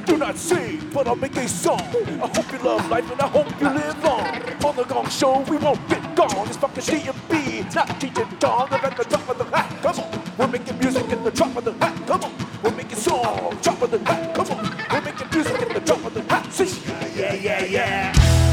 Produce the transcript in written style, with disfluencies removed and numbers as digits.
do not see, but I'll make a song. I hope you love life and I hope you live on. On the Gong Show, we won't get gone. It's fucking CMB, not teaching Dong. I'm at the top of the hat, come on. We're making music at the top of the hat, come on. We're making songs, top of the hat, come on.